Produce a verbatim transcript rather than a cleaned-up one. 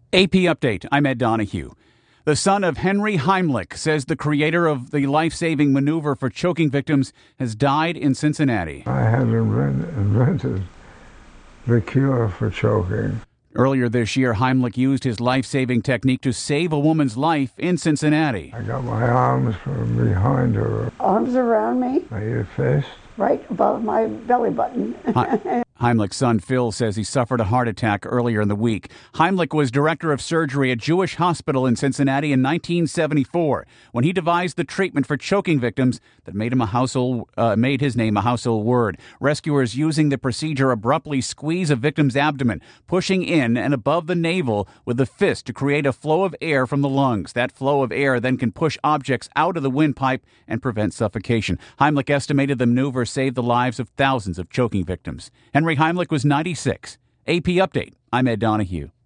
A P Update, I'm Ed Donahue. The son of Henry Heimlich says the creator of the life-saving maneuver for choking victims has died in Cincinnati. I had invent- invented the cure for choking. Earlier this year, Heimlich used his life-saving technique to save a woman's life in Cincinnati. I got my arms from behind her. Arms around me, Made a fist. right above my belly button. He- Heimlich's son Phil says he suffered a heart attack earlier in the week. Heimlich was director of surgery at Jewish Hospital in Cincinnati in nineteen seventy-four when he devised the treatment for choking victims that made him a household uh, made his name a household word. Rescuers using the procedure abruptly squeeze a victim's abdomen, pushing in and above the navel with the fist to create a flow of air from the lungs. That flow of air then can push objects out of the windpipe and prevent suffocation. Heimlich estimated the maneuver saved the lives of thousands of choking victims. Henry Heimlich was ninety-six. A P Update, I'm Ed Donahue.